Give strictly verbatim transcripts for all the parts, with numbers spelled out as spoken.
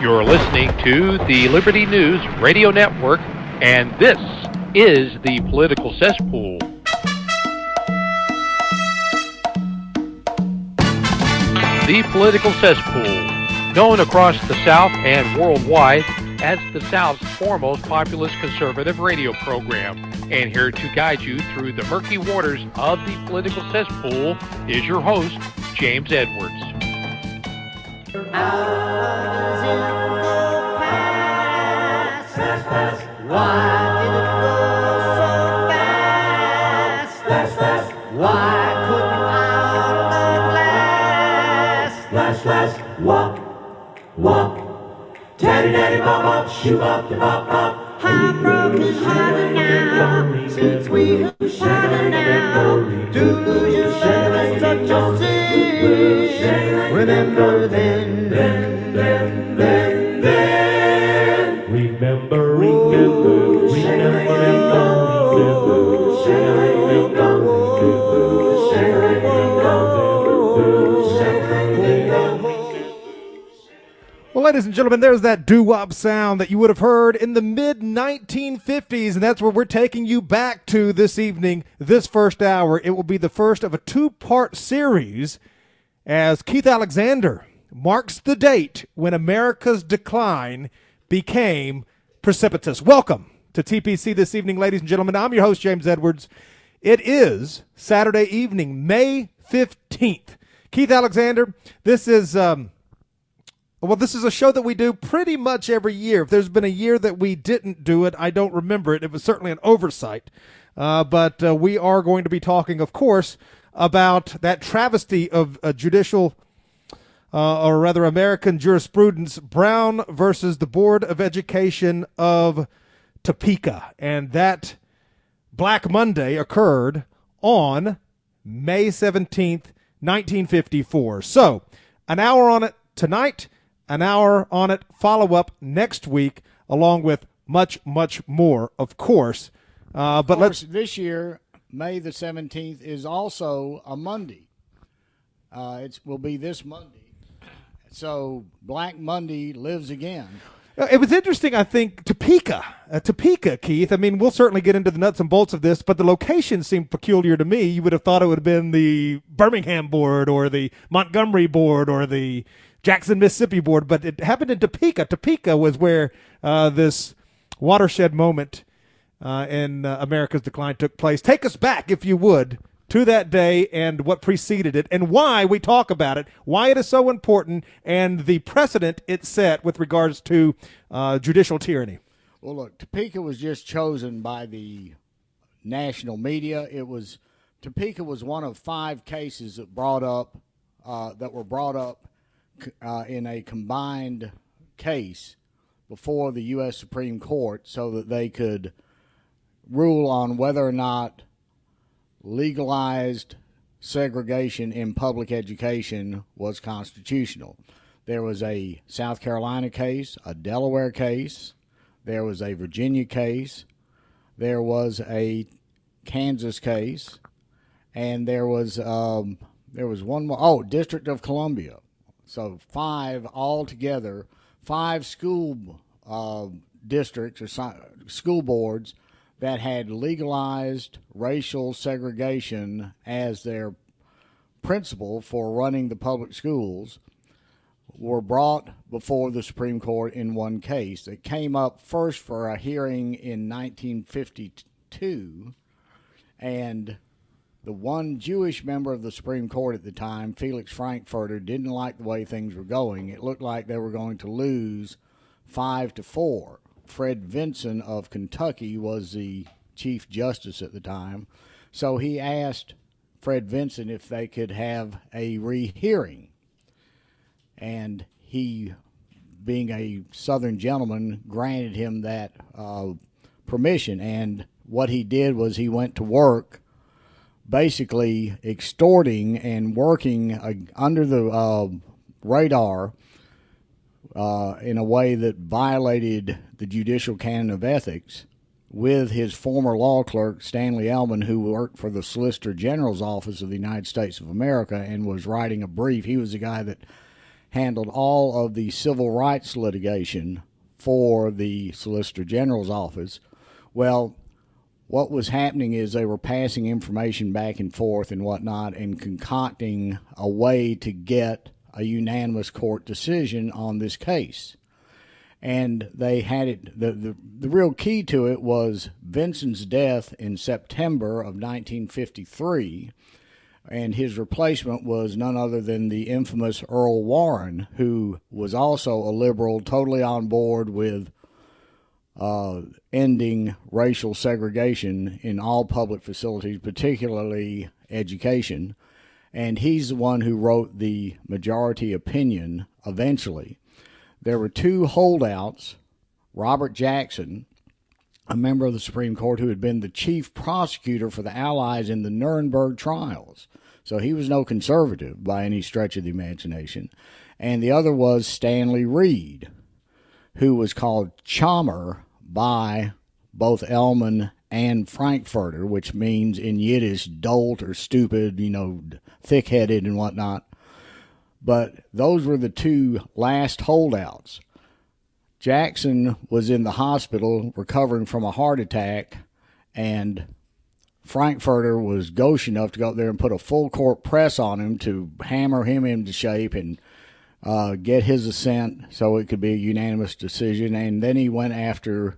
You're listening to the Liberty News Radio Network, and this is the Political Cesspool. The Political Cesspool, known across the South and worldwide as the South's foremost populist conservative radio program. And here to guide you through the murky waters of the Political Cesspool is your host, James Edwards. Hours in the past, fast, fast. Why did it go so fast? Fast, fast. Why couldn't our love last? Flash, flash. Walk, walk. Taddy, daddy, bop, bop. Shoot, bop, de, bop, bop. Heartbroken harder now, since we have shudder now. To lose your share is such a sin. Remember then, then, then, then, then. Remember, remember, remember, Well, ladies and gentlemen, there's that doo-wop sound that you would have heard in the mid nineteen fifties, and that's where we're taking you back to this evening, this first hour. It will be the first of a two-part series as Keith Alexander marks the date when America's decline became precipitous. Welcome to T P C this evening, ladies and gentlemen. I'm your host, James Edwards. It is Saturday evening, May fifteenth. Keith Alexander, this is... Um, Well, this is a show that we do pretty much every year. If there's been a year that we didn't do it, I don't remember it. It was certainly an oversight. Uh, but uh, we are going to be talking, of course, about that travesty of uh, judicial, uh, or rather American jurisprudence, Brown versus the Board of Education of Topeka. And that Black Monday occurred on May seventeenth, nineteen fifty-four. So, an hour on it tonight. An hour on it, follow-up next week, along with much, much more, of course. Uh, but of course, let's this year, May the seventeenth is also a Monday. Uh, it will be this Monday. So Black Monday lives again. It was interesting, I think, Topeka. Uh, Topeka, Keith. I mean, we'll certainly get into the nuts and bolts of this, but the location seemed peculiar to me. You would have thought it would have been the Birmingham board or the Montgomery board or the Jackson, Mississippi board, but it happened in Topeka. Topeka was where uh, this watershed moment uh, in uh, America's decline took place. Take us back, if you would, to that day and what preceded it and why we talk about it, why it is so important, and the precedent it set with regards to uh, judicial tyranny. Well, look, Topeka was just chosen by the national media. It was Topeka was one of five cases that brought up uh, that were brought up Uh, in a combined case before the U S Supreme Court so that they could rule on whether or not legalized segregation in public education was constitutional. There was a South Carolina case, a Delaware case, there was a Virginia case, there was a Kansas case, and there was um, there was one more, oh, District of Columbia. So five altogether, five school uh, districts or school boards that had legalized racial segregation as their principle for running the public schools were brought before the Supreme Court in one case. It came up first for a hearing in nineteen fifty-two, and the one Jewish member of the Supreme Court at the time, Felix Frankfurter, didn't like the way things were going. It looked like they were going to lose five to four. Fred Vinson of Kentucky was the Chief Justice at the time, so he asked Fred Vinson if they could have a rehearing. And he, being a Southern gentleman, granted him that uh, permission. And what he did was he went to work basically extorting and working uh, under the uh, radar uh, in a way that violated the judicial canon of ethics with his former law clerk, Stanley Ellman, who worked for the Solicitor General's Office of the United States of America and was writing a brief. He was the guy that handled all of the civil rights litigation for the Solicitor General's office. Well, what was happening is they were passing information back and forth and whatnot and concocting a way to get a unanimous court decision on this case. And they had it, the, the, the real key to it was Vincent's death in September of nineteen fifty-three, and his replacement was none other than the infamous Earl Warren, who was also a liberal, totally on board with uh, ending racial segregation in all public facilities, particularly education. And he's the one who wrote the majority opinion eventually. There were two holdouts, Robert Jackson, a member of the Supreme Court who had been the chief prosecutor for the Allies in the Nuremberg trials. So he was no conservative by any stretch of the imagination. And the other was Stanley Reed, who was called Chommer by both Elman and Frankfurter, which means in Yiddish dolt or stupid, you know, thick-headed and whatnot. But those were the two last holdouts. Jackson was in the hospital recovering from a heart attack, and Frankfurter was gauche enough to go up there and put a full court press on him to hammer him into shape and uh, get his assent so it could be a unanimous decision. And then he went after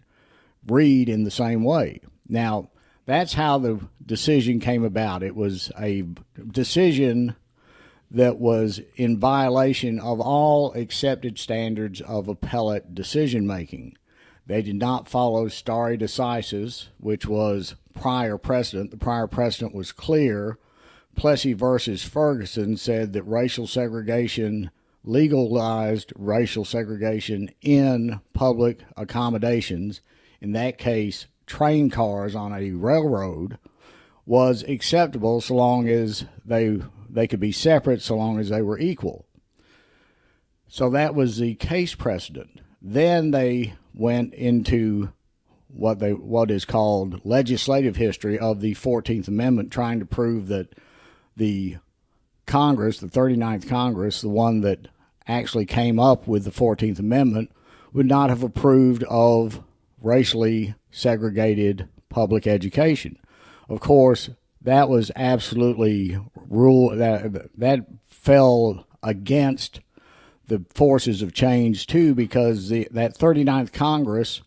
Reed in the same way. Now, that's how the decision came about. It was a decision that was in violation of all accepted standards of appellate decision-making. They did not follow stare decisis, which was prior precedent. The prior precedent was clear. Plessy versus Ferguson said that racial segregation, legalized racial segregation in public accommodations, in that case, train cars on a railroad, was acceptable so long as they they could be separate, so long as they were equal. So that was the case precedent. Then they went into what they what is called legislative history of the fourteenth Amendment, trying to prove that the Congress, the thirty-ninth Congress, the one that actually came up with the fourteenth Amendment, would not have approved of racially segregated public education. Of course, that was absolutely rule that that fell against the forces of change too, because the that thirty-ninth Congress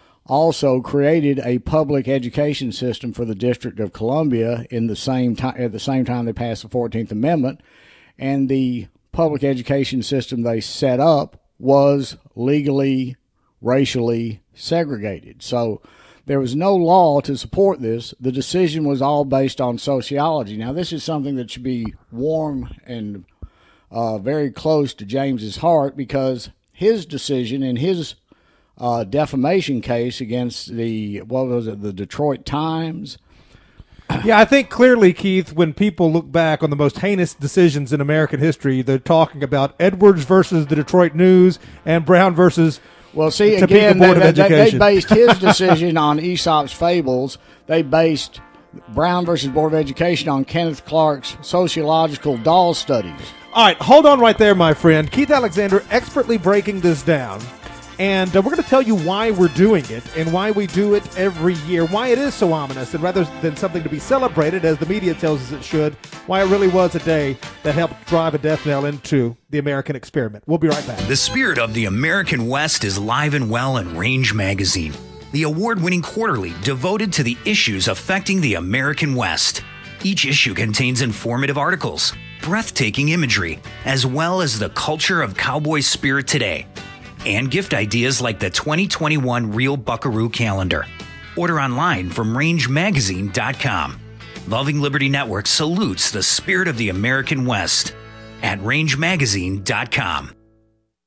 also created a public education system for the District of Columbia in the same time at the same time they passed the fourteenth Amendment, and the public education system they set up was legally racially segregated. So there was no law to support this. The decision was all based on sociology. Now, this is something that should be warm and uh, very close to James's heart, because his decision in his uh, defamation case against the, what was it, the Detroit Times. Yeah, I think clearly, Keith, when people look back on the most heinous decisions in American history, they're talking about Edwards versus the Detroit News and Brown versus Well, see, Topeka again, Board they, of they, they Education. based his decision on Aesop's Fables. They based Brown versus Board of Education on Kenneth Clark's sociological doll studies. All right, hold on right there, my friend. Keith Alexander expertly breaking this down. And uh, we're going to tell you why we're doing it and why we do it every year, why it is so ominous, and rather than something to be celebrated, as the media tells us it should, why it really was a day that helped drive a death knell into the American experiment. We'll be right back. The spirit of the American West is live and well in Range Magazine, the award-winning quarterly devoted to the issues affecting the American West. Each issue contains informative articles, breathtaking imagery, as well as the culture of cowboy spirit today, and gift ideas like the twenty twenty-one Real Buckaroo Calendar. Order online from range magazine dot com. Loving Liberty Network salutes the spirit of the American West at range magazine dot com.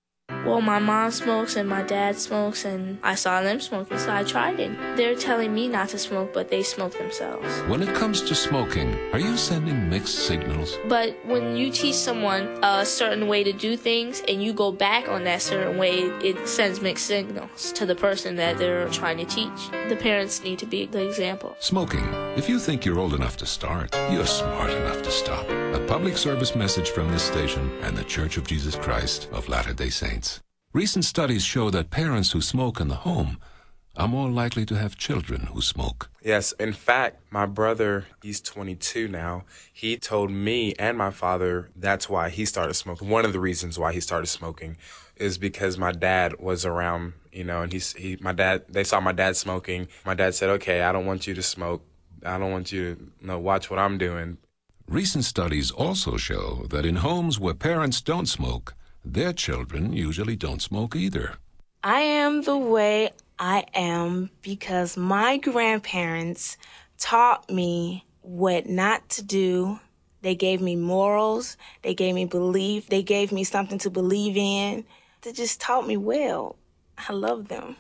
Well, my mom smokes and my dad smokes, and I saw them smoking, so I tried it. They're telling me not to smoke, but they smoke themselves. When it comes to smoking, are you sending mixed signals? But when you teach someone a certain way to do things and you go back on that certain way, it sends mixed signals to the person that they're trying to teach. The parents need to be the example. Smoking. If you think you're old enough to start, you're smart enough to stop. A public service message from this station and the Church of Jesus Christ of Latter-day Saints. Recent studies show that parents who smoke in the home are more likely to have children who smoke. Yes, in fact, my brother, he's twenty-two now. He told me and my father that's why he started smoking. One of the reasons why he started smoking is because my dad was around, you know, and he's, he, my dad, they saw my dad smoking. My dad said, okay, I don't want you to smoke. I don't want you to, you know, watch what I'm doing. Recent studies also show that in homes where parents don't smoke, their children usually don't smoke either. I am the way I am because my grandparents taught me what not to do. They gave me morals. They gave me belief. They gave me something to believe in. They just taught me well. I love them.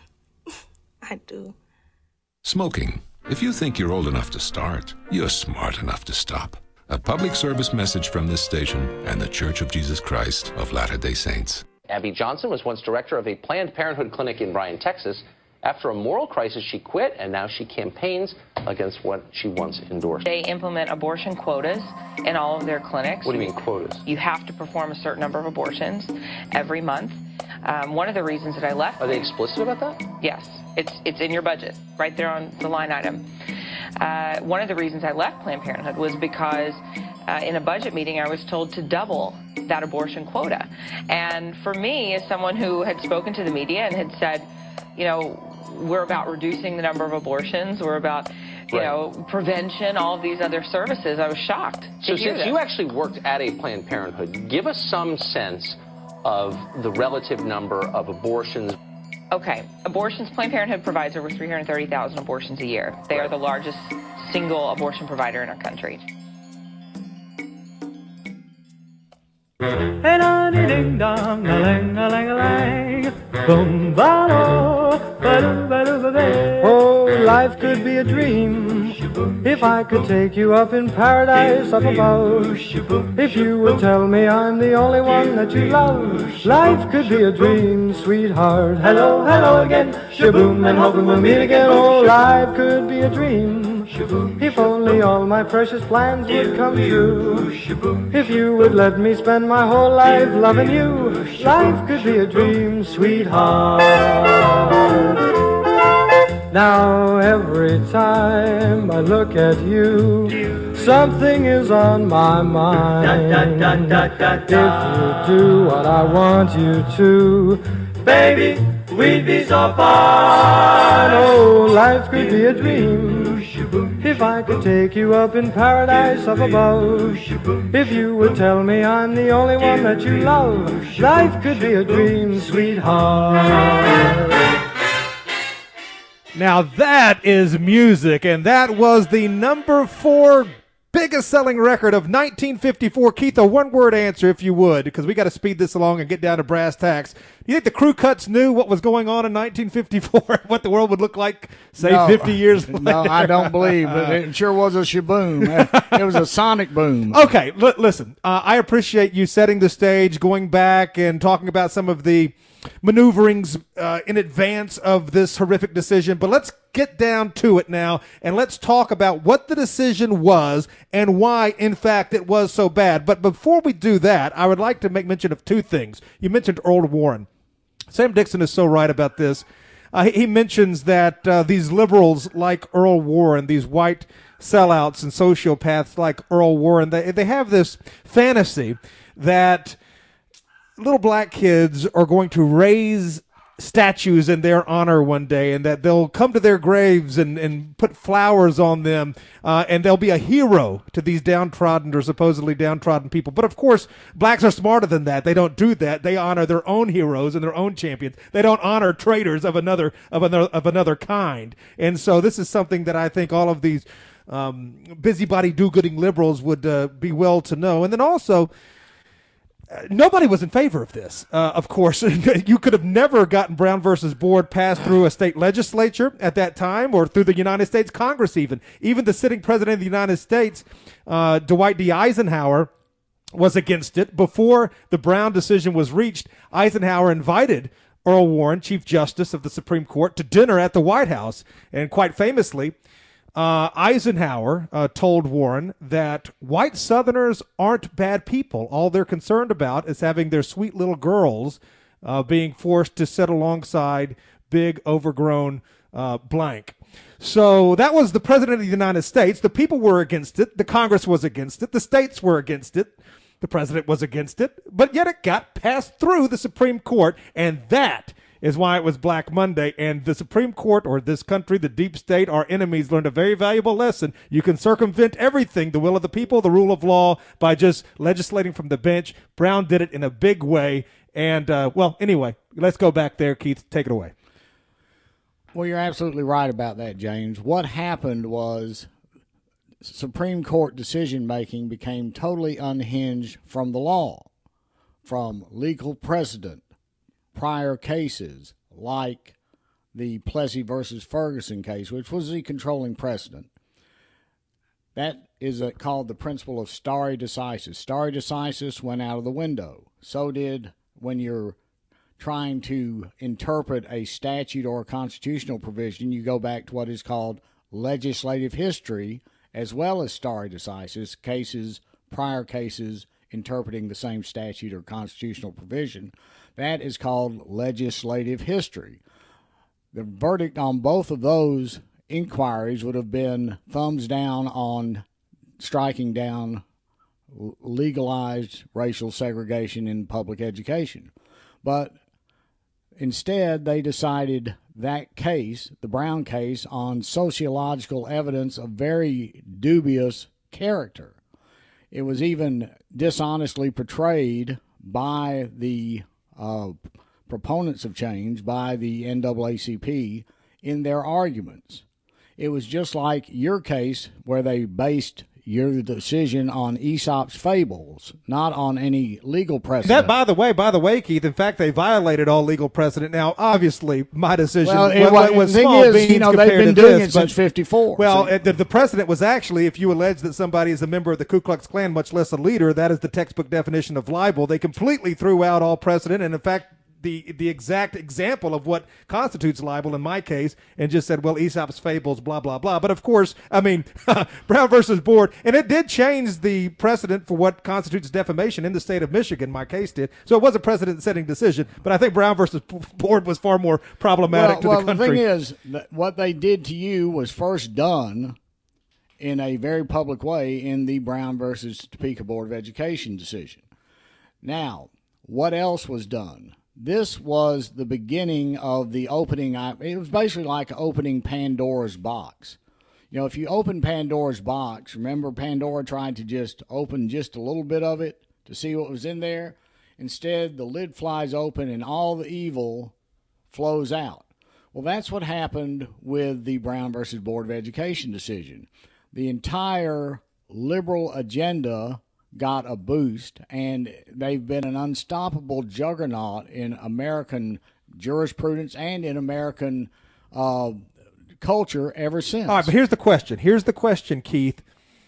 I do. Smoking. If you think you're old enough to start, you're smart enough to stop. A public service message from this station and the Church of Jesus Christ of Latter-day Saints. Abby Johnson was once director of a Planned Parenthood clinic in Bryan, Texas. After a moral crisis, she quit, and now she campaigns against what she once endorsed. They implement abortion quotas in all of their clinics. What do you mean quotas? You have to perform a certain number of abortions every month. Um, one of the reasons that I left... Are they explicit about that? Yes. It's, it's in your budget, right there on the line item. Uh, one of the reasons I left Planned Parenthood was because uh, in a budget meeting I was told to double that abortion quota. And for me, as someone who had spoken to the media and had said, you know, we're about reducing the number of abortions, we're about, you right. know, prevention, all of these other services, I was shocked to So hear since this. you actually worked at a Planned Parenthood, give us some sense of the relative number of abortions. Okay, abortions, Planned Parenthood provides over three hundred thirty thousand abortions a year. They are the largest single abortion provider in our country. Oh, life could be a dream if I could take you up in paradise up above. If you would tell me I'm the only one that you love. Life could be a dream, sweetheart. Hello, hello again. Shaboom, and hoping we'll meet again. Oh, life could be a dream if only all my precious plans would come true. If you would let me spend my whole life loving you. Life could be a dream, sweetheart. Now every time I look at you, something is on my mind. If you do what I want you to, baby, we'd be so fine. Oh, life could be a dream if I could take you up in paradise up above. If you would tell me I'm the only one that you love. Life could be a dream, sweetheart. Now that is music, and that was the number four biggest selling record of nineteen fifty-four. Keith, a one-word answer, if you would, because we got to speed this along and get down to brass tacks. Do you think the Crew Cuts knew what was going on in nineteen fifty-four, what the world would look like, say, no, fifty years later? No, I don't believe it. It sure was a shaboom. It was a sonic boom. Okay, l- listen, uh, I appreciate you setting the stage, going back and talking about some of the maneuverings uh, in advance of this horrific decision, but let's get down to it now, and let's talk about what the decision was and why, in fact, it was so bad. But before we do that, I would like to make mention of two things. You mentioned Earl Warren. Sam Dixon is so right about this. Uh, he, he mentions that uh, these liberals like Earl Warren, these white sellouts and sociopaths like Earl Warren, they, they have this fantasy that little black kids are going to raise statues in their honor one day, and that they'll come to their graves and, and put flowers on them, uh, and they'll be a hero to these downtrodden or supposedly downtrodden people. But of course, blacks are smarter than that. They don't do that. They honor their own heroes and their own champions. They don't honor traitors of another of another of another kind. And so this is something that I think all of these um, busybody do-gooding liberals would uh, be well to know. And then also, nobody was in favor of this. Uh, of course, you could have never gotten Brown versus Board passed through a state legislature at that time or through the United States Congress even. Even the sitting president of the United States, uh, Dwight D. Eisenhower, was against it. Before the Brown decision was reached, Eisenhower invited Earl Warren, Chief Justice of the Supreme Court, to dinner at the White House. And quite famously, uh, Eisenhower uh, told Warren that white Southerners aren't bad people. All they're concerned about is having their sweet little girls uh, being forced to sit alongside big, overgrown uh, blank. So that was the President of the United States. The people were against it. The Congress was against it. The states were against it. The president was against it, but yet it got passed through the Supreme Court, and that is why it was Black Monday. And the Supreme Court, or this country, the deep state, our enemies, learned a very valuable lesson. You can circumvent everything, the will of the people, the rule of law, by just legislating from the bench. Brown did it in a big way. And, uh, well, anyway, let's go back there. Keith, take it away. Well, you're absolutely right about that, James. What happened was Supreme Court decision-making became totally unhinged from the law, from legal precedent, prior cases like the Plessy versus Ferguson case, which was the controlling precedent. That is a, called the principle of stare decisis. Stare decisis went out of the window. So did when you're trying to interpret a statute or a constitutional provision, you go back to what is called legislative history, as well as stare decisis, cases, prior cases interpreting the same statute or constitutional provision. That is called legislative history. The verdict on both of those inquiries would have been thumbs down on striking down legalized racial segregation in public education. But instead, they decided that case, the Brown case, on sociological evidence of very dubious character. It was even dishonestly portrayed by the uh, proponents of change, by the N double A C P, in their arguments. It was just like your case where they based your decision on Aesop's fables, not on any legal precedent. That, by the way, by the way, Keith, in fact, they violated all legal precedent. Now, obviously, my decision well, it, was, well, was the thing small is, beans you know, compared they've been to doing this, it since fifty-four. Well, so. the, the precedent was actually, if you allege that somebody is a member of the Ku Klux Klan, much less a leader, that is the textbook definition of libel. They completely threw out all precedent, and in fact, the the exact example of what constitutes libel in my case, and just said, well, Aesop's fables, blah, blah, blah. But of course, I mean, Brown versus Board, and it did change the precedent for what constitutes defamation in the state of Michigan, my case did. So it was a precedent-setting decision, but I think Brown versus Board was far more problematic well, to well, the country. Well, the thing is, that what they did to you was first done in a very public way in the Brown versus Topeka Board of Education decision. Now, what else was done? This was the beginning of the opening. It was basically like opening Pandora's box. You know, if you open Pandora's box, remember Pandora tried to just open just a little bit of it to see what was in there? Instead, the lid flies open and all the evil flows out. Well, that's what happened with the Brown versus Board of Education decision. The entire liberal agenda got a boost, and they've been an unstoppable juggernaut in American jurisprudence and in American uh, culture ever since. All right, but here's the question. Here's the question, Keith.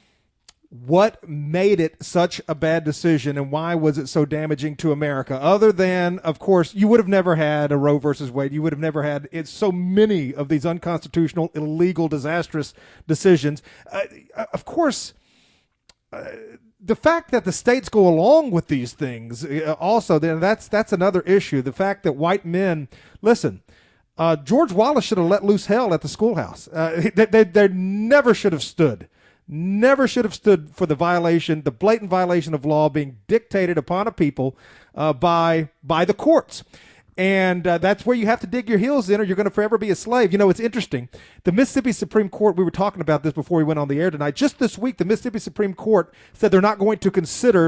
What made it such a bad decision, and why was it so damaging to America? Other than, of course, you would have never had a Roe versus Wade. You would have never had it's so many of these unconstitutional, illegal, disastrous decisions. Uh, of course, uh, the fact that the states go along with these things also, then that's that's another issue. The fact that white men, listen, uh, George Wallace should have let loose hell at the schoolhouse. Uh, they, they, they never should have stood, never should have stood for the violation, the blatant violation of law being dictated upon a people uh, by by the courts. And uh, that's where you have to dig your heels in, or you're going to forever be a slave. You know, it's interesting. The Mississippi Supreme Court, we were talking about this before we went on the air tonight. Just this week, the Mississippi Supreme Court said they're not going to consider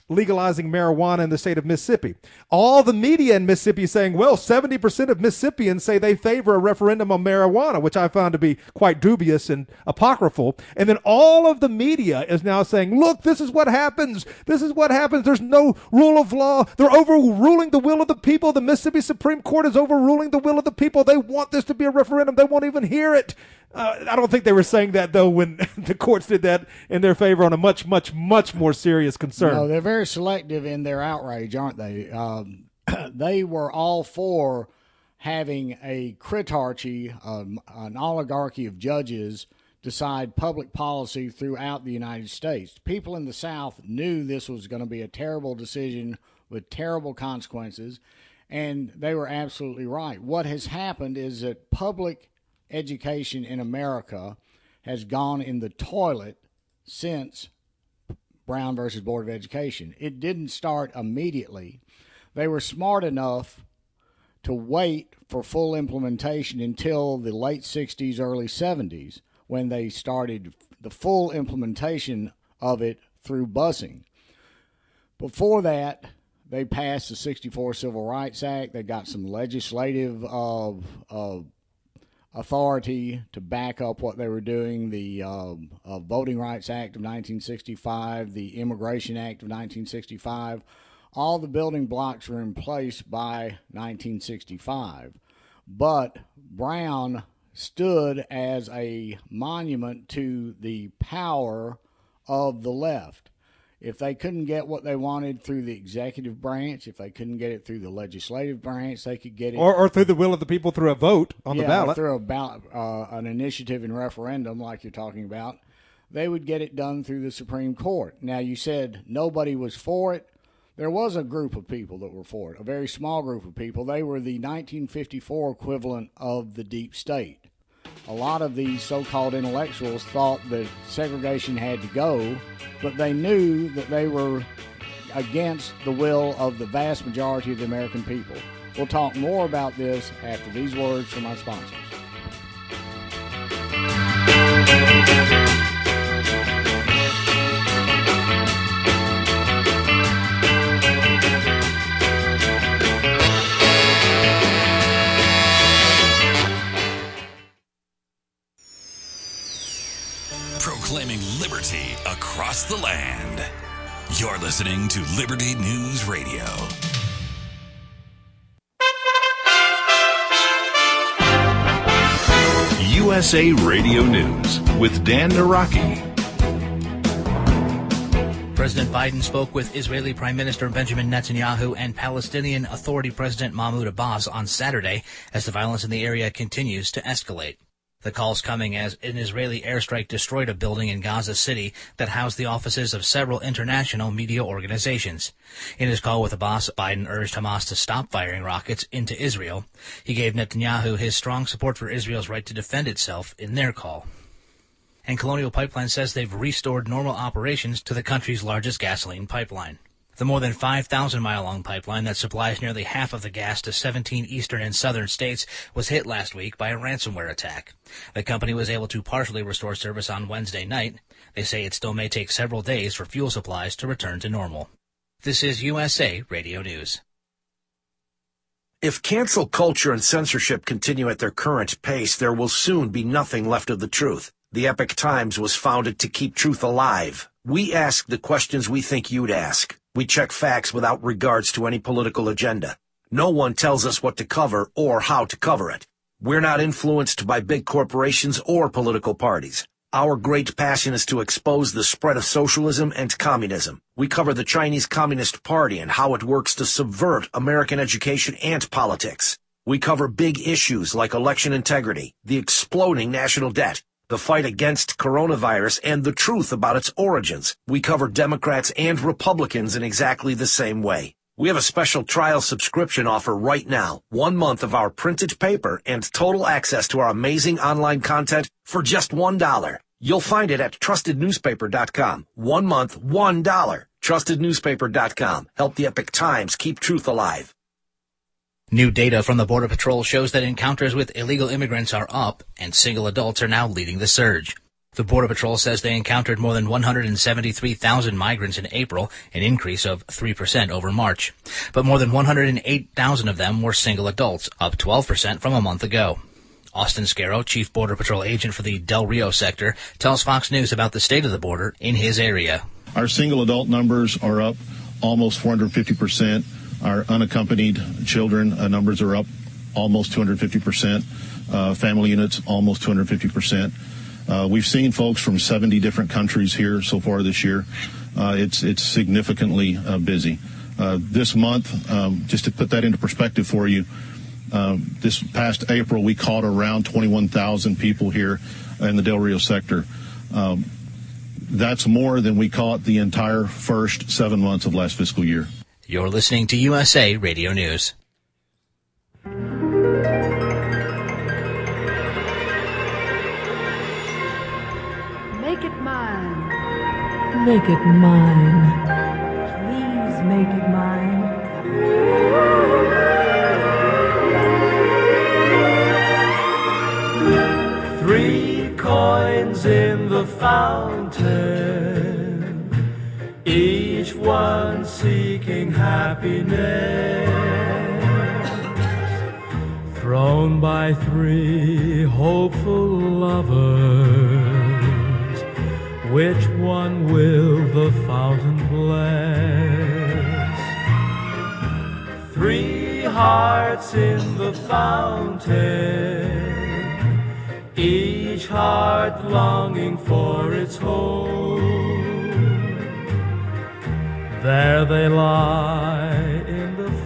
legalizing marijuana in the state of Mississippi. All the media in Mississippi is saying, well, seventy percent of Mississippians say they favor a referendum on marijuana, which I found to be quite dubious and apocryphal. And then all of the media is now saying, look, this is what happens. This is what happens. There's no rule of law. They're overruling the will of the people. The Mississippi Supreme Court is overruling the will of the people. They want this to be a referendum. They won't even hear it. Uh, I don't think they were saying that, though, when the courts did that in their favor on a much, much, much more serious concern. No, they're very selective in their outrage, aren't they? Um, they were all for having a critarchy, um, an oligarchy of judges decide public policy throughout the United States. People in the South knew this was going to be a terrible decision with terrible consequences, and they were absolutely right. What has happened is that public education in America has gone in the toilet since Brown versus Board of Education. It didn't start immediately. They were smart enough to wait for full implementation until the late sixties, early seventies, when they started the full implementation of it through busing. Before that, they passed the sixty-four Civil Rights Act. They got some legislative uh, uh, authority to back up what they were doing, the uh, uh, Voting Rights Act of nineteen sixty-five, the Immigration Act of nineteen sixty-five. All the building blocks were in place by nineteen sixty-five. But Brown stood as a monument to the power of the left. If they couldn't get what they wanted through the executive branch, if they couldn't get it through the legislative branch, they could get it... Or, or through the will of the people through a vote on yeah, the ballot. Or through a ballot, uh, an initiative and referendum like you're talking about. They would get it done through the Supreme Court. Now, you said nobody was for it. There was a group of people that were for it, a very small group of people. They were the nineteen fifty-four equivalent of the deep state. A lot of these so-called intellectuals thought that segregation had to go, but they knew that they were against the will of the vast majority of the American people. We'll talk more about this after these words from our sponsors. Proclaiming liberty across the land. You're listening to Liberty News Radio. U S A Radio News with Dan Naraki. President Biden spoke with Israeli Prime Minister Benjamin Netanyahu and Palestinian Authority President Mahmoud Abbas on Saturday as the violence in the area continues to escalate. The calls coming as an Israeli airstrike destroyed a building in Gaza City that housed the offices of several international media organizations. In his call with Abbas, Biden urged Hamas to stop firing rockets into Israel. He gave Netanyahu his strong support for Israel's right to defend itself in their call. And Colonial Pipeline says they've restored normal operations to the country's largest gasoline pipeline. The more than five thousand mile long pipeline that supplies nearly half of the gas to seventeen eastern and southern states was hit last week by a ransomware attack. The company was able to partially restore service on Wednesday night. They say it still may take several days for fuel supplies to return to normal. This is U S A Radio News. If cancel culture and censorship continue at their current pace, there will soon be nothing left of the truth. The Epoch Times was founded to keep truth alive. We ask the questions we think you'd ask. We check facts without regards to any political agenda. No one tells us what to cover or how to cover it. We're not influenced by big corporations or political parties. Our great passion is to expose the spread of socialism and communism. We cover the Chinese Communist Party and how it works to subvert American education and politics. We cover big issues like election integrity, the exploding national debt, the fight against coronavirus, and the truth about its origins. We cover Democrats and Republicans in exactly the same way. We have a special trial subscription offer right now. One month of our printed paper and total access to our amazing online content for just one dollar. You'll find it at trusted newspaper dot com. One month, one dollar. trusted newspaper dot com. Help the Epoch Times keep truth alive. New data from the Border Patrol shows that encounters with illegal immigrants are up, and single adults are now leading the surge. The Border Patrol says they encountered more than one hundred seventy-three thousand migrants in April, an increase of three percent over March. But more than one hundred eight thousand of them were single adults, up twelve percent from a month ago. Austin Scarrow, Chief Border Patrol Agent for the Del Rio sector, tells Fox News about the state of the border in his area. Our single adult numbers are up almost four hundred fifty percent. Our unaccompanied children uh, numbers are up almost two hundred fifty percent. Uh, family units, almost two hundred fifty percent. Uh, we've seen folks from seventy different countries here so far this year. Uh, it's it's significantly uh, busy. Uh, this month, um, just to put that into perspective for you, uh, this past April we caught around twenty-one thousand people here in the Del Rio sector. Um, that's more than we caught the entire first seven months of last fiscal year. You're listening to U S A Radio News. Make it mine. Make it mine. Please make it mine. Three coins in the fountain, each one seeking happiness, thrown by three hopeful lovers. Which one will the fountain bless? Three hearts in the fountain, each heart longing for its home. There they lie in the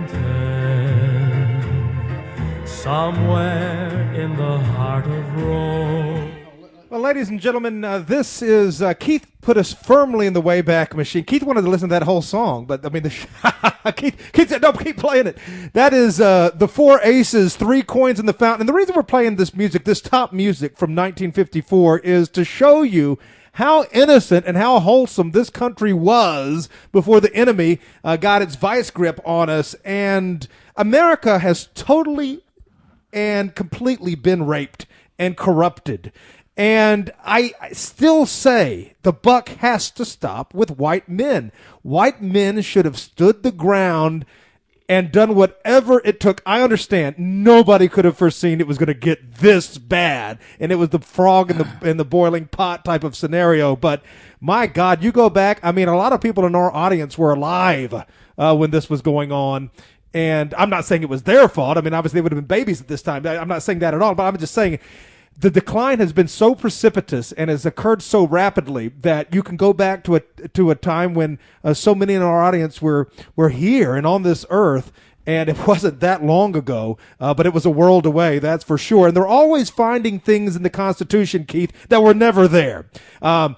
fountain, somewhere in the heart of Rome. Well, ladies and gentlemen, uh, this is uh, Keith put us firmly in the Wayback Machine. Keith wanted to listen to that whole song, but I mean, the Keith, Keith said, "No, keep playing it." That is uh, the Four Aces, Three Coins in the Fountain. And the reason we're playing this music, this top music from nineteen fifty-four, is to show you how innocent and how wholesome this country was before the enemy uh, got its vice grip on us. And America has totally and completely been raped and corrupted. And I still say the buck has to stop with white men. White men should have stood the ground and done whatever it took. I understand nobody could have foreseen it was going to get this bad, and it was the frog in the in the boiling pot type of scenario. But my God, you go back. I mean, a lot of people in our audience were alive uh, when this was going on. And I'm not saying it was their fault. I mean, obviously they would have been babies at this time. I'm not saying that at all, but I'm just saying the decline has been so precipitous and has occurred so rapidly that you can go back to a to a time when uh, so many in our audience were were here and on this earth, and it wasn't that long ago, uh, but it was a world away, that's for sure. And they're always finding things in the Constitution, Keith, that were never there. Um,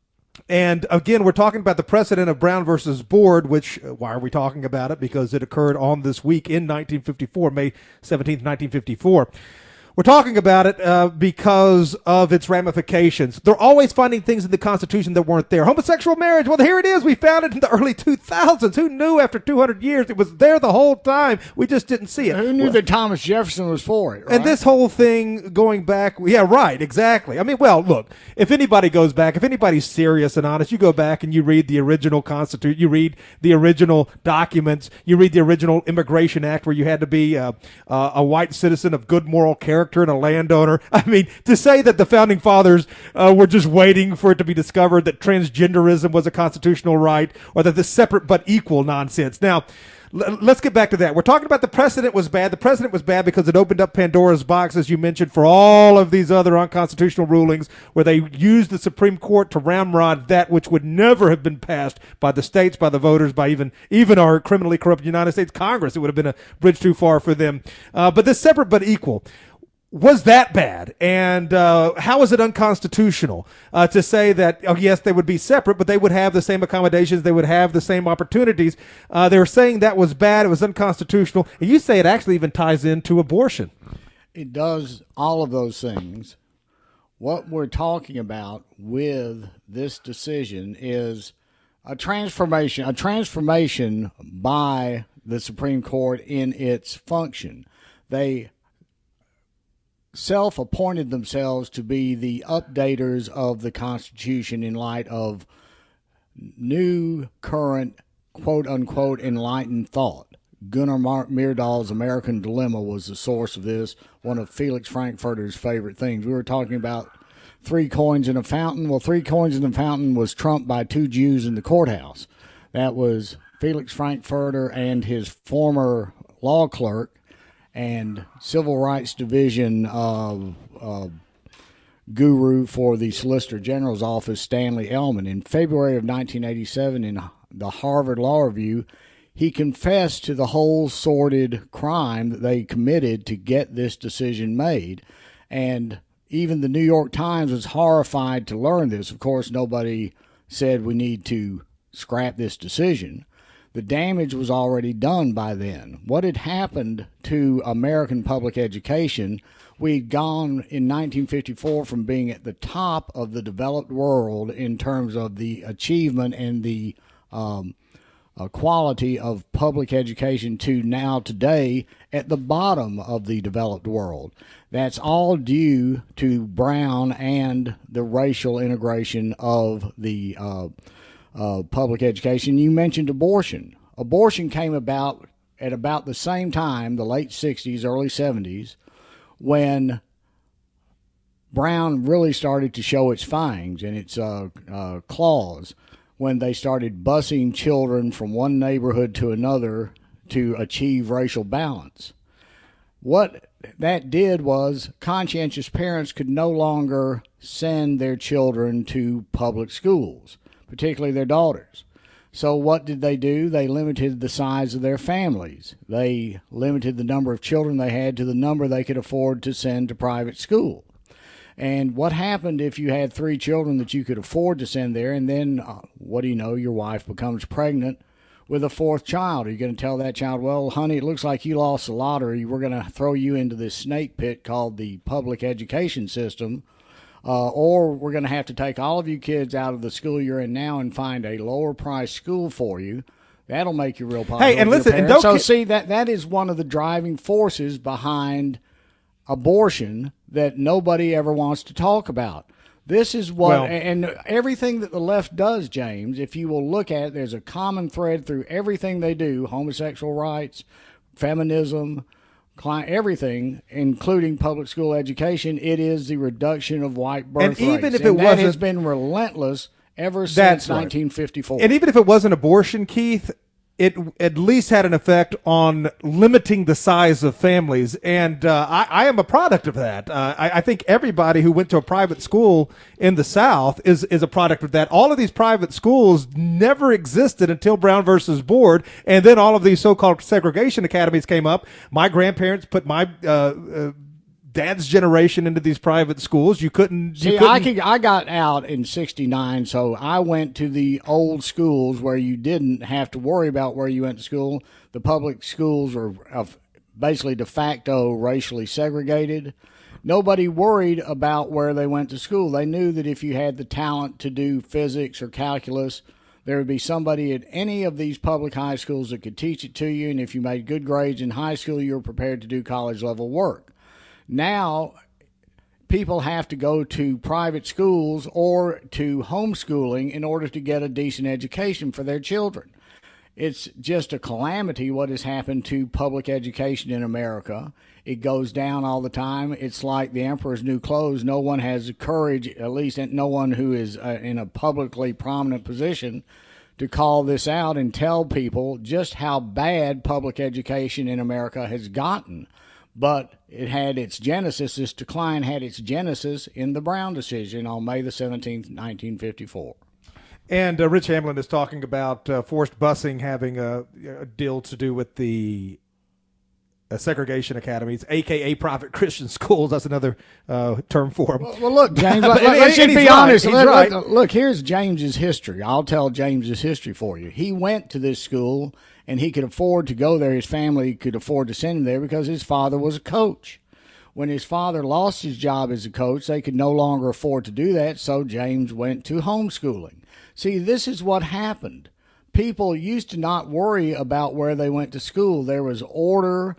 and again, we're talking about the precedent of Brown versus Board, which, uh, why are we talking about it? Because it occurred on this week in nineteen fifty-four, May seventeenth, nineteen fifty-four. We're talking about it uh, because of its ramifications. They're always finding things in the Constitution that weren't there. Homosexual marriage, well, here it is. We found it in the early two thousands. Who knew after two hundred years? It was there the whole time. We just didn't see it. Who knew well, that Thomas Jefferson was for it, right? And this whole thing going back, yeah, right, exactly. I mean, well, look, if anybody goes back, if anybody's serious and honest, you go back and you read the original Constitution, you read the original documents, you read the original Immigration Act where you had to be uh, uh, a white citizen of good moral character and a landowner. I mean, to say that the Founding Fathers uh, were just waiting for it to be discovered that transgenderism was a constitutional right, or that the separate but equal nonsense. Now, l- let's get back to that. We're talking about the precedent was bad. The precedent was bad because it opened up Pandora's box, as you mentioned, for all of these other unconstitutional rulings where they used the Supreme Court to ramrod that which would never have been passed by the states, by the voters, by even even our criminally corrupt United States Congress. It would have been a bridge too far for them. Uh, but this separate but equal was that bad? And uh, how is it unconstitutional uh, to say that, oh, yes, they would be separate, but they would have the same accommodations, they would have the same opportunities? Uh, they were saying that was bad, it was unconstitutional. And you say it actually even ties into abortion. It does all of those things. What we're talking about with this decision is a transformation, a transformation by the Supreme Court in its function. They self-appointed themselves to be the updaters of the Constitution in light of new, current, quote-unquote, enlightened thought. Gunnar Myrdal's American Dilemma was the source of this, one of Felix Frankfurter's favorite things. We were talking about three coins in a fountain. Well, three coins in a fountain was trumped by two Jews in the courthouse. That was Felix Frankfurter and his former law clerk and Civil Rights Division uh, uh, guru for the Solicitor General's office, Stanley Ellman. In February of nineteen eighty-seven, in the Harvard Law Review, he confessed to the whole sordid crime that they committed to get this decision made. And even the New York Times was horrified to learn this. Of course, nobody said we need to scrap this decision. The damage was already done by then. What had happened to American public education, we'd gone in nineteen fifty-four from being at the top of the developed world in terms of the achievement and the um, uh, quality of public education to now today at the bottom of the developed world. That's all due to Brown and the racial integration of the uh, uh, public education. You mentioned abortion. Abortion came about at about the same time, the late sixties, early seventies, when Brown really started to show its fangs and its uh, uh, claws, when they started busing children from one neighborhood to another to achieve racial balance. What that did was conscientious parents could no longer send their children to public schools, particularly their daughters. So what did they do? They limited the size of their families. They limited the number of children they had to the number they could afford to send to private school. And what happened if you had three children that you could afford to send there, and then, uh, what do you know, your wife becomes pregnant with a fourth child? Are you going to tell that child, well, honey, it looks like you lost the lottery. We're going to throw you into this snake pit called the public education system, uh, or we're going to have to take all of you kids out of the school you're in now and find a lower price school for you. That'll make you real popular. Hey, and listen, and don't so ki- see that that is one of the driving forces behind abortion that nobody ever wants to talk about. This is what, well, and everything that the left does, James, if you will look at it, there's a common thread through everything they do: homosexual rights, feminism, everything, including public school education. It is the reduction of white birth rates. And even if it and that wasn't, has been relentless ever since nineteen fifty-four. Right. And even if it wasn't abortion, Keith, it at least had an effect on limiting the size of families. And uh, I, I am a product of that. Uh, I, I think everybody who went to a private school in the South is, is a product of that. All of these private schools never existed until Brown versus Board. And then all of these so-called segregation academies came up. My grandparents put my uh, uh, dad's generation into these private schools. You couldn't. You See, couldn't, I could, I got out in sixty-nine, so I went to the old schools where you didn't have to worry about where you went to school. The public schools were basically de facto racially segregated. Nobody worried about where they went to school. They knew that if you had the talent to do physics or calculus, there would be somebody at any of these public high schools that could teach it to you, and if you made good grades in high school, you were prepared to do college-level work. Now, people have to go to private schools or to homeschooling in order to get a decent education for their children. It's just a calamity what has happened to public education in America. It goes down all the time. It's like the emperor's new clothes. No one has the courage, at least no one who is uh, in a publicly prominent position, to call this out and tell people just how bad public education in America has gotten. But it had its genesis, this decline had its genesis in the Brown decision on May the seventeenth, nineteen fifty-four. And uh, Rich Hamlin is talking about uh, forced busing having a, a deal to do with the uh, segregation academies, a k a private Christian schools. That's another uh, term for them. Well, well look, James, let, let, let's just be right. honest. Look, right. look, look, here's James's history. I'll tell James's history for you. He went to this school, and he could afford to go there. His family could afford to send him there because his father was a coach. When his father lost his job as a coach, they could no longer afford to do that, so James went to homeschooling. See, this is what happened. People used to not worry about where they went to school. There was order.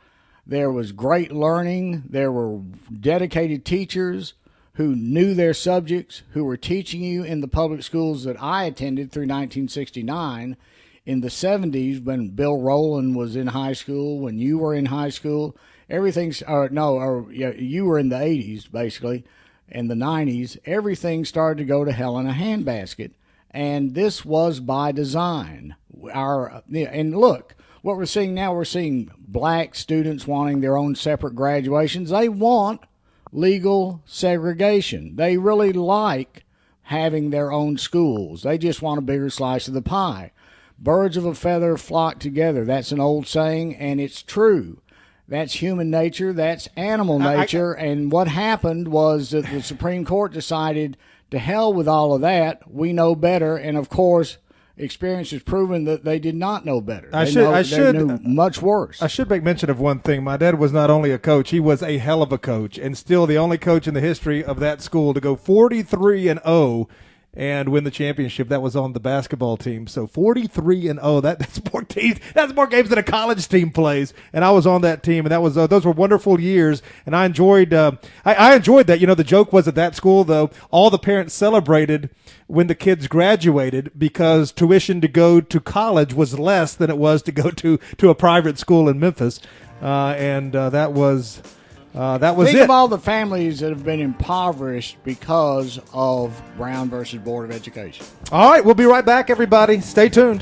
There was great learning. There were dedicated teachers who knew their subjects, who were teaching you in the public schools that I attended through nineteen sixty-nine. In the seventies, when Bill Rowland was in high school, when you were in high school, everything's, or no, or yeah, you were in the eighties, basically, in the nineties, everything started to go to hell in a handbasket. And this was by design. Our And look, what we're seeing now, we're seeing black students wanting their own separate graduations. They want legal segregation. They really like having their own schools. They just want a bigger slice of the pie. Birds of a feather flock together. That's an old saying, and it's true. That's human nature. That's animal nature. I, I, and what happened was that the Supreme Court decided, to hell with all of that. We know better. And, of course, experience has proven that they did not know better. I they should, know, I they should, knew much worse. I should make mention of one thing. My dad was not only a coach, he was a hell of a coach, and still the only coach in the history of that school to go forty-three and oh and win the championship. That was on the basketball team. So forty-three and oh, that, that's more teams, that's more games than a college team plays. And I was on that team, and that was uh, those were wonderful years. And I enjoyed, uh, I, I enjoyed that. You know, the joke was at that school though, all the parents celebrated when the kids graduated because tuition to go to college was less than it was to go to to a private school in Memphis, uh, and uh, that was. Uh, that was Think it. of all the families that have been impoverished because of Brown versus Board of Education. All right, we'll be right back, everybody. Stay tuned.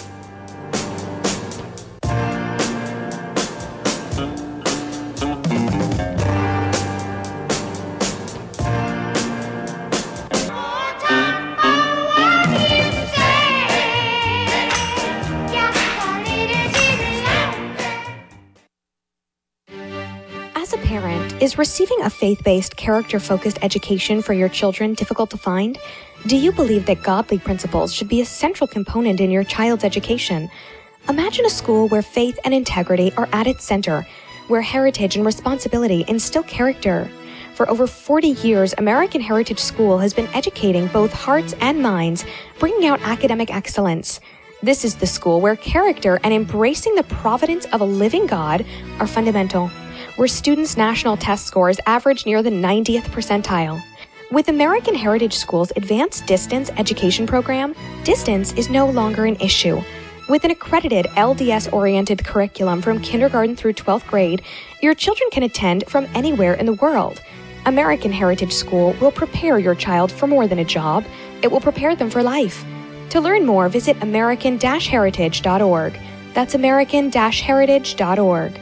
Is receiving a faith-based, character-focused education for your children difficult to find? Do you believe that godly principles should be a central component in your child's education? Imagine a school where faith and integrity are at its center, where heritage and responsibility instill character. For over forty years, American Heritage School has been educating both hearts and minds, bringing out academic excellence. This is the school where character and embracing the providence of a living God are fundamental, where students' national test scores average near the ninetieth percentile. With American Heritage School's Advanced Distance Education Program, distance is no longer an issue. With an accredited L D S-oriented curriculum from kindergarten through twelfth grade, your children can attend from anywhere in the world. American Heritage School will prepare your child for more than a job. It will prepare them for life. To learn more, visit american dash heritage dot org. That's american dash heritage dot org.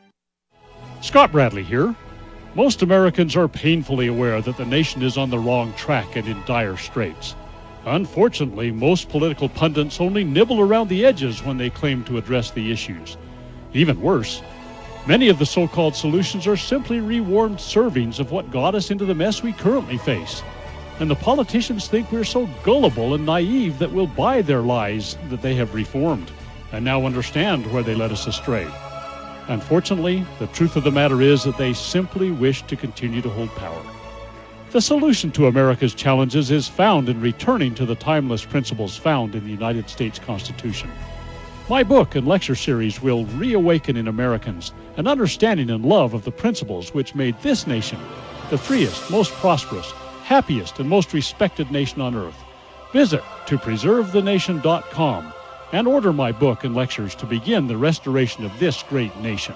Scott Bradley here. Most Americans are painfully aware that the nation is on the wrong track and in dire straits. Unfortunately, most political pundits only nibble around the edges when they claim to address the issues. Even worse, many of the so-called solutions are simply rewarmed servings of what got us into the mess we currently face. And the politicians think we're so gullible and naive that we'll buy their lies that they have reformed, and now understand where they led us astray. Unfortunately, the truth of the matter is that they simply wish to continue to hold power. The solution to America's challenges is found in returning to the timeless principles found in the United States Constitution. My book and lecture series will reawaken in Americans an understanding and love of the principles which made this nation the freest, most prosperous, happiest, and most respected nation on earth. Visit to preserve the nation dot com and order my book and lectures to begin the restoration of this great nation.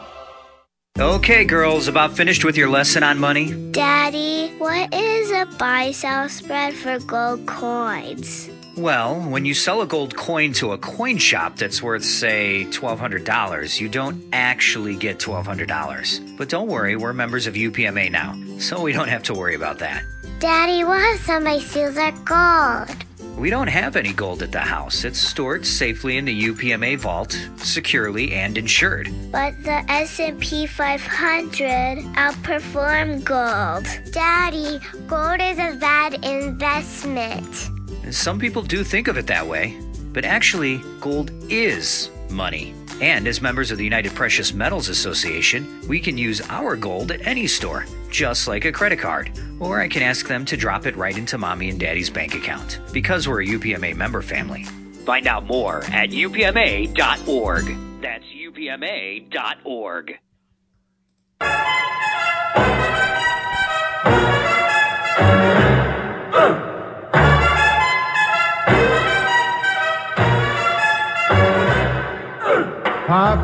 Okay, girls, about finished with your lesson on money? Daddy, what is a buy-sell spread for gold coins? Well, when you sell a gold coin to a coin shop that's worth, say, twelve hundred dollars, you don't actually get twelve hundred dollars. But don't worry, we're members of U P M A now, so we don't have to worry about that. Daddy, what if somebody steals our gold? We don't have any gold at the house. It's stored safely in the U P M A vault, securely and insured. But the S and P five hundred outperformed gold. Daddy, gold is a bad investment. Some people do think of it that way, but actually, gold is money. And as members of the United Precious Metals Association, we can use our gold at any store, just like a credit card. Or I can ask them to drop it right into Mommy and Daddy's bank account, because we're a U P M A member family. Find out more at U P M A dot org. That's U P M A dot org.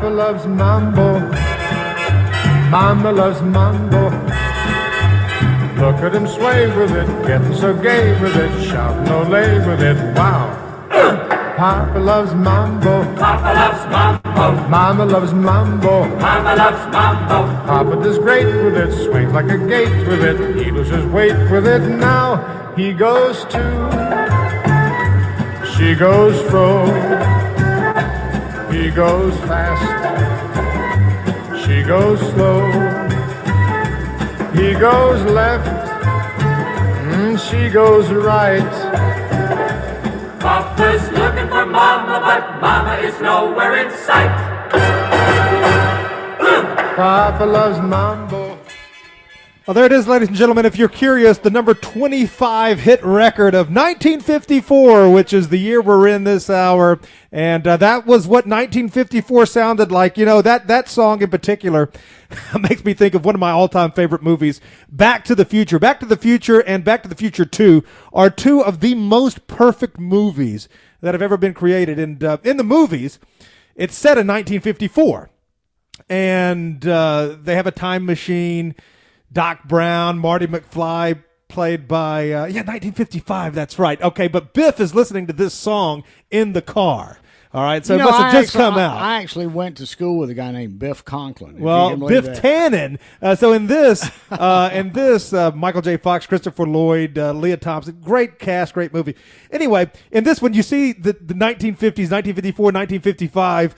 Papa loves mambo. Mama loves mambo. Look at him sway with it, getting so gay with it, shouting ole with it, wow. Papa loves mambo. Papa loves mambo. Mama loves mambo. Mama loves mambo. Papa does great with it, swings like a gate with it, he loses weight with it. Now he goes to, she goes fro, he goes fast, she goes slow. He goes left, mm, she goes right. Papa's looking for Mama, but Mama is nowhere in sight. Papa loves mambo. Well, there it is, ladies and gentlemen. If you're curious, the number twenty-five hit record of nineteen fifty-four, which is the year we're in this hour. And uh, that was what nineteen fifty-four sounded like. You know, that, that song in particular makes me think of one of my all-time favorite movies, Back to the Future. Back to the Future and Back to the Future two are two of the most perfect movies that have ever been created. And uh, in the movies, it's set in nineteen fifty-four. And uh, they have a time machine. Doc Brown, Marty McFly, played by, uh, yeah, nineteen fifty-five, that's right. Okay, but Biff is listening to this song in the car. All right, so you it know, must have I just actually, come I, out. I actually went to school with a guy named Biff Conklin. if Well, you can believe Biff that. Tannen. Uh, so in this, uh, in this, uh, Michael J. Fox, Christopher Lloyd, uh, Leah Thompson, great cast, great movie. Anyway, in this one, you see the, the nineteen fifties, nineteen fifty-four, nineteen fifty-five,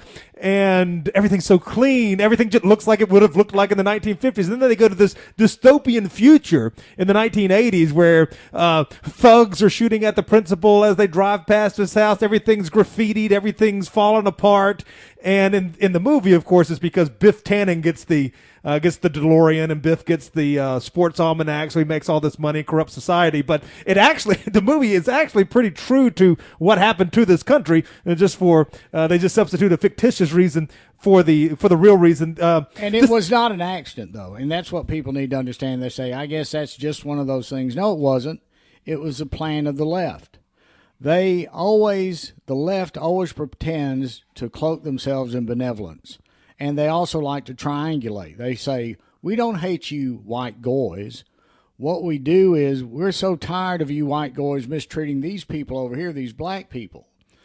and everything's so clean. Everything just looks like it would have looked like in the nineteen fifties. And then they go to this dystopian future in the nineteen eighties where uh, thugs are shooting at the principal as they drive past his house. Everything's graffitied. Everything's falling apart. And in in the movie, of course, it's because Biff Tannen gets the uh, gets the DeLorean and Biff gets the uh, sports almanac, so he makes all this money, corrupt society. But it actually, the movie is actually pretty true to what happened to this country. And just for uh, they just substitute a fictitious reason for the for the real reason. Uh, And it this- was not an accident, though, and that's what people need to understand. They say, I guess that's just one of those things. No, it wasn't. It was a plan of the left. They always, the left always pretends to cloak themselves in benevolence. And they also like to triangulate. They say, we don't hate you white goys. What we do is we're so tired of you white goys mistreating these people over here, these black people.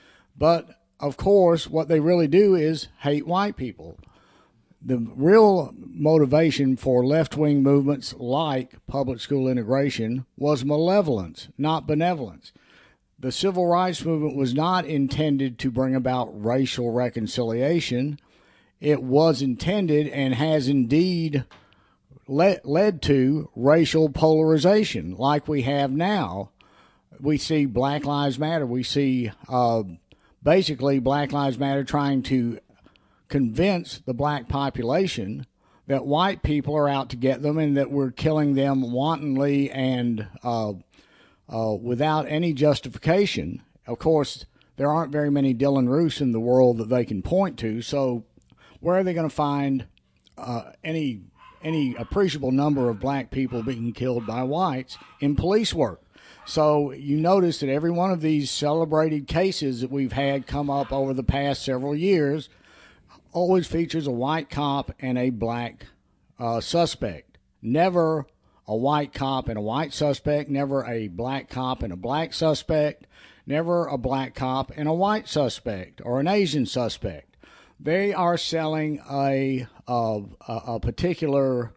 But, of course, what they really do is hate white people. The real motivation for left-wing movements like public school integration was malevolence, not benevolence. The civil rights movement was not intended to bring about racial reconciliation. It was intended and has indeed led, led to racial polarization like we have now. We see Black Lives Matter. We see uh, basically Black Lives Matter trying to convince the black population that white people are out to get them and that we're killing them wantonly and uh, uh, without any justification. Of course, there aren't very many Dylan Roos in the world that they can point to, so where are they going to find uh, any any appreciable number of black people being killed by whites in police work? So you notice that every one of these celebrated cases that we've had come up over the past several years always features a white cop and a black uh, suspect. Never a white cop and a white suspect, never a black cop and a black suspect, never a black cop and a white suspect or an Asian suspect. They are selling a, a, a particular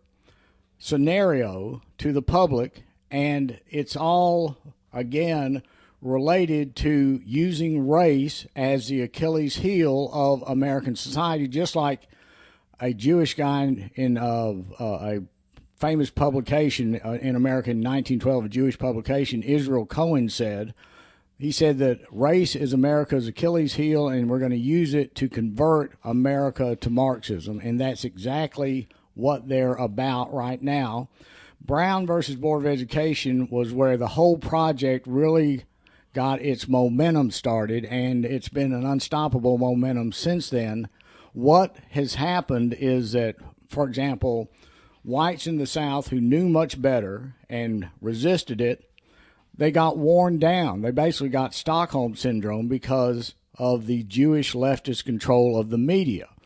scenario to the public, and it's all, again, related to using race as the Achilles heel of American society, just like a Jewish guy in uh, uh, a famous publication uh, in America in nineteen twelve, a Jewish publication, Israel Cohen said. He said that race is America's Achilles heel, and we're going to use it to convert America to Marxism, and that's exactly what they're about right now. Brown versus Board of Education was where the whole project really got its momentum started, and it's been an unstoppable momentum since then. What has happened is that, for example, whites in the South who knew much better and resisted it, they got worn down. They basically got Stockholm Syndrome because of the Jewish leftist control of the media.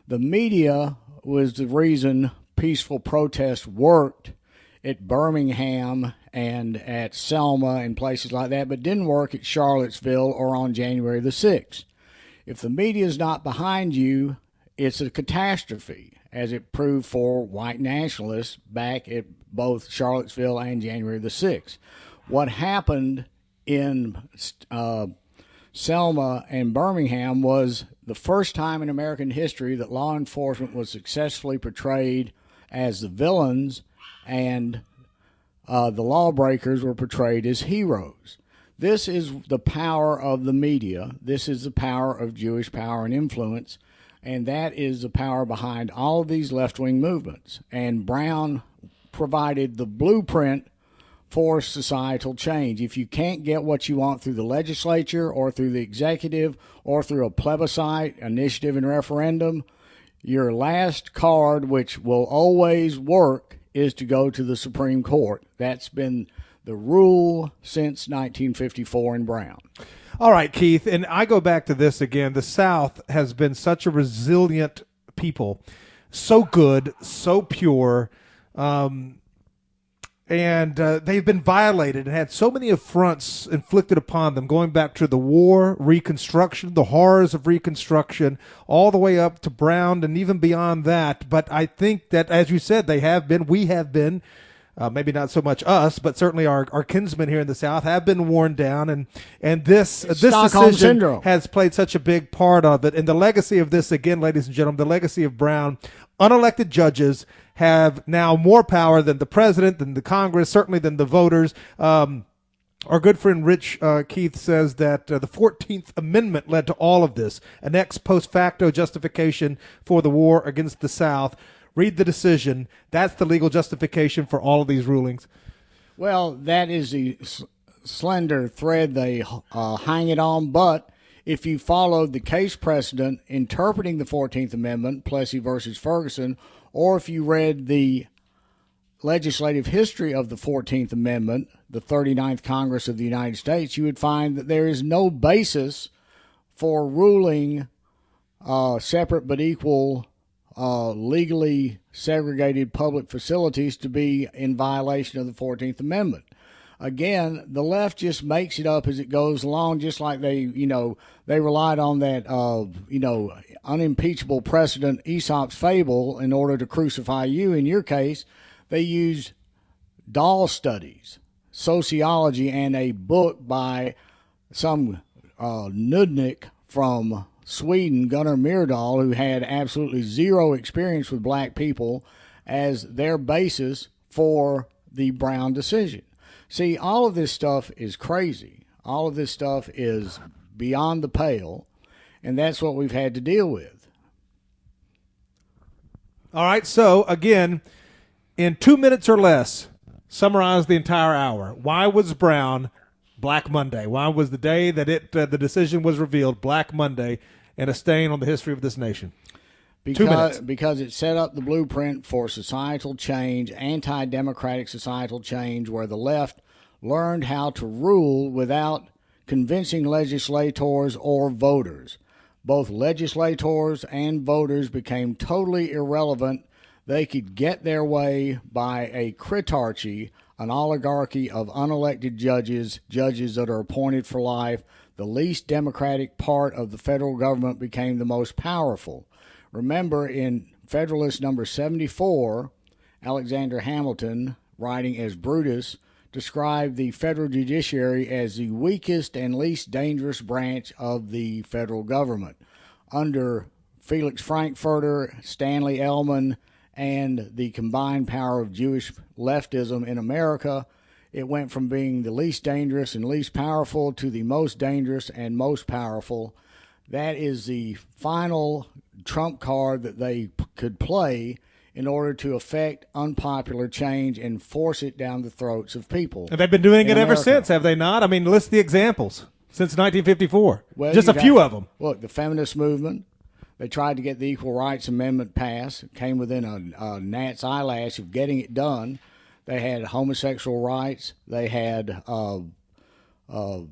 The media was the reason peaceful protests worked at Birmingham and at Selma and places like that, but didn't work at Charlottesville or on January the sixth. If the media is not behind you, it's a catastrophe, as it proved for white nationalists back at both Charlottesville and January the sixth. What happened in uh, Selma and Birmingham was the first time in American history that law enforcement was successfully portrayed as the villains and uh, the lawbreakers were portrayed as heroes. This is the power of the media. This is the power of Jewish power and influence, and that is the power behind all of these left-wing movements. And Brown provided the blueprint for societal change. If you can't get what you want through the legislature or through the executive or through a plebiscite, initiative, and referendum, your last card, which will always work, is to go to the Supreme Court. That's been the rule since nineteen fifty-four in Brown. All right, Keith, and I go back to this again. The South has been such a resilient people, so good, so pure, um, and uh, they've been violated and had so many affronts inflicted upon them, going back to the war, Reconstruction, the horrors of Reconstruction, all the way up to Brown and even beyond that. But I think that, as you said, they have been, we have been, Uh, maybe not so much us, but certainly our, our kinsmen here in the South have been worn down, and and this uh, this Stockholm decision syndrome has played such a big part of it. And the legacy of this, again, ladies and gentlemen, the legacy of Brown, unelected judges have now more power than the president, than the Congress, certainly than the voters. Um, our good friend Rich uh, Keith says that uh, the fourteenth Amendment led to all of this, an ex post facto justification for the war against the South. Read the decision. That's the legal justification for all of these rulings. Well, that is the s- slender thread they uh, hang it on. But if you followed the case precedent interpreting the fourteenth Amendment, Plessy versus Ferguson, or if you read the legislative history of the fourteenth Amendment, the thirty-ninth Congress of the United States, you would find that there is no basis for ruling uh, separate but equal Uh, legally segregated public facilities to be in violation of the fourteenth Amendment. Again, the left just makes it up as it goes along, just like they, you know, they relied on that, uh, you know, unimpeachable precedent, Aesop's fable, in order to crucify you. In your case, they used doll studies, sociology, and a book by some uh, nudnik from Sweden, Gunnar Myrdal, who had absolutely zero experience with black people, as their basis for the Brown decision. See, all of this stuff is crazy. All of this stuff is beyond the pale, and that's what we've had to deal with. All right, so again, in two minutes or less, summarize the entire hour. Why was Brown Black Monday? Why was the day that it uh, the decision was revealed Black Monday and a stain on the history of this nation? Because, Two minutes. Because it set up the blueprint for societal change, anti-democratic societal change, where the left learned how to rule without convincing legislators or voters. Both legislators and voters became totally irrelevant. They could get their way by a critarchy, an oligarchy of unelected judges, judges that are appointed for life. The least democratic part of the federal government became the most powerful. Remember, in Federalist number seventy-four, Alexander Hamilton, writing as Brutus, described the federal judiciary as the weakest and least dangerous branch of the federal government. Under Felix Frankfurter, Stanley Ellman, and the combined power of Jewish leftism in America, it went from being the least dangerous and least powerful to the most dangerous and most powerful. That is the final trump card that they p- could play in order to effect unpopular change and force it down the throats of people. And they've been doing it in ever America. since, have they not? I mean, list the examples since nineteen fifty-four. Well, Just a you few got- of them. Look, the feminist movement, they tried to get the Equal Rights Amendment passed. It came within a, a gnat's eyelash of getting it done. They had homosexual rights. They had uh, uh,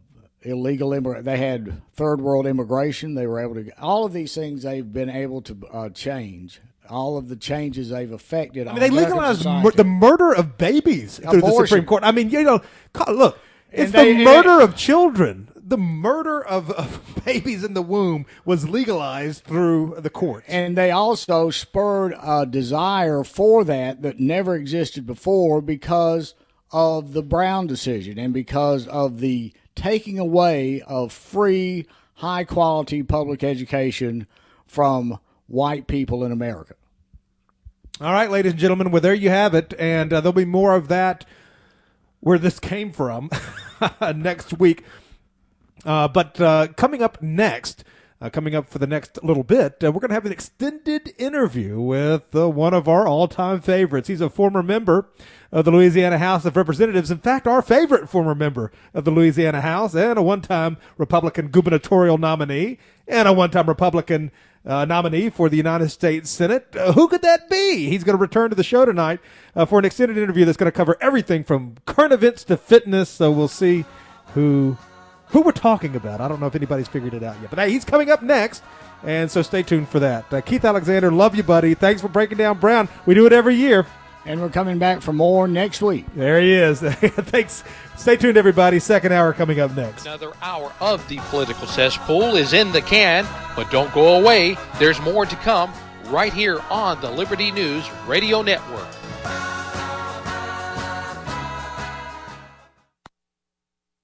illegal immig- they had third world immigration. They were able to all of these things they've been able to uh, change. All of the changes they've affected. I mean, they American legalized society. mur- the murder of babies through the Abortion. Supreme Court. I mean, you know, co- look, it's And they- the and murder they- of children. The murder of, of babies in the womb was legalized through the courts. And they also spurred a desire for that that never existed before because of the Brown decision and because of the taking away of free, high-quality public education from white people in America. All right, ladies and gentlemen, well, there you have it. And uh, there'll be more of that where this came from next week. Uh, but uh, coming up next, uh, coming up for the next little bit, uh, we're going to have an extended interview with uh, one of our all-time favorites. He's a former member of the Louisiana House of Representatives. In fact, our favorite former member of the Louisiana House, and a one-time Republican gubernatorial nominee, and a one-time Republican uh, nominee for the United States Senate. Uh, who could that be? He's going to return to the show tonight uh, for an extended interview that's going to cover everything from current events to fitness. So we'll see who... Who we're talking about. I don't know if anybody's figured it out yet. But hey, he's coming up next, and so stay tuned for that. Uh, Keith Alexander, love you, buddy. Thanks for breaking down Brown. We do it every year. And we're coming back for more next week. There he is. Thanks. Stay tuned, everybody. Second hour coming up next. Another hour of the political cesspool is in the can, but don't go away. There's more to come right here on the Liberty News Radio Network.